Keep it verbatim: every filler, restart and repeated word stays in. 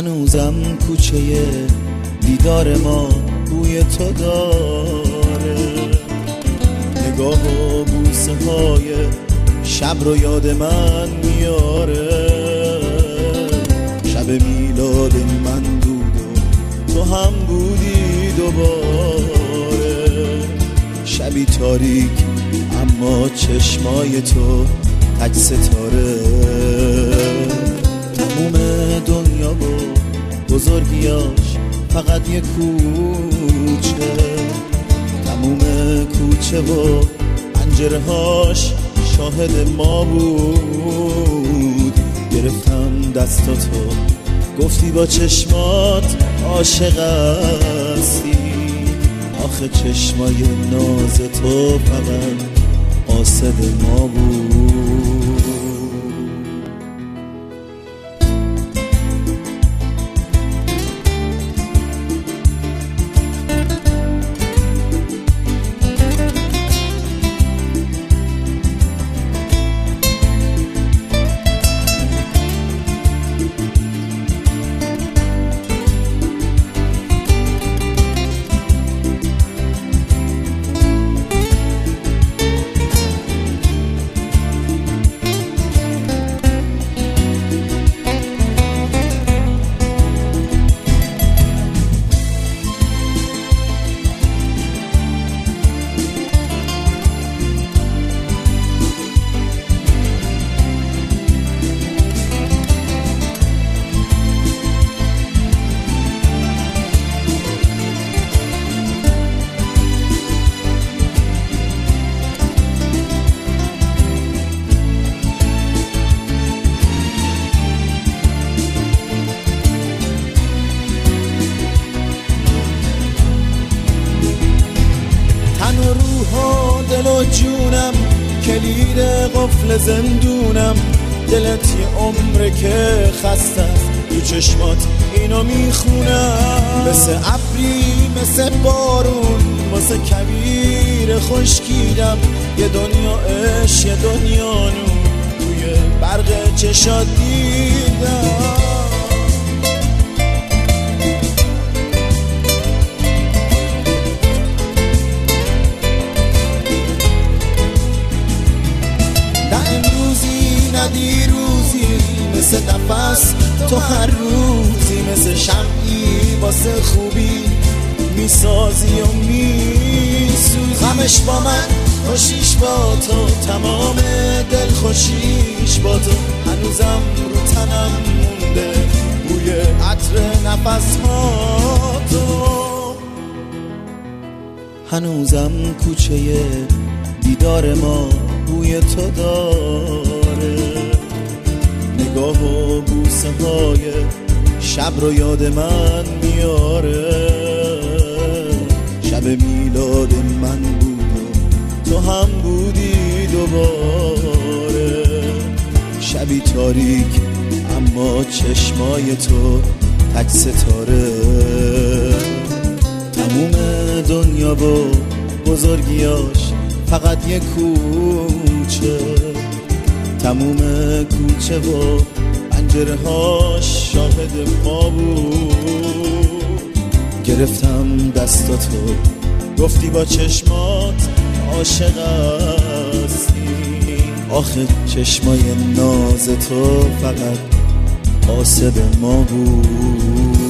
هنوزم کوچه دیدار ما بوی تو داره، نگاه و بوسه های شب رو یاد من میاره. شب میلاد من بود و تو هم بودی دوباره، شبی تاریک اما چشمای تو تک ستاره. تموم دنیا و بزرگیاش فقط یه کوچه، تموم کوچه و پنجرهاش شاهد ما بود. گرفتم دستاتو گفتی با چشمات عاشق هستی، آخه چشمای ناز تو فقط قاصد ما بود. دل و جونم کلید قفل زندونم، دلت یه عمره که خسته است تو چشمات اینو میخونم. مثل ابری مثل بارون واسه کویر خشکیدم، یه دنیا عشق یه دنیا نور توی برق چشات دیدم. دیروزی مثل نفس تو هر روزی، مثل شمعی واسه خوبی میسازی و میسوزی. غمش با من خوشیش با تو، تمام دل خوشیش با تو. هنوزم رو تنم مونده بوی عطر نفس ما تو. هنوزم کوچه دیدار ما بوی تو داره، نگاه و بوسه های شب رو یاد من میاره. شب میلاد من بود و تو هم بودی دوباره، شبی تاریک اما چشمای تو تک ستاره. تموم دنیا و بزرگیاش فقط یه کوچه، تموم کوچه و پنجرهاش شاهد ما بود. گرفتم دستاتو گفتی با چشمات عاشق هستی، آخه چشمای ناز تو فقط قاصد ما بود.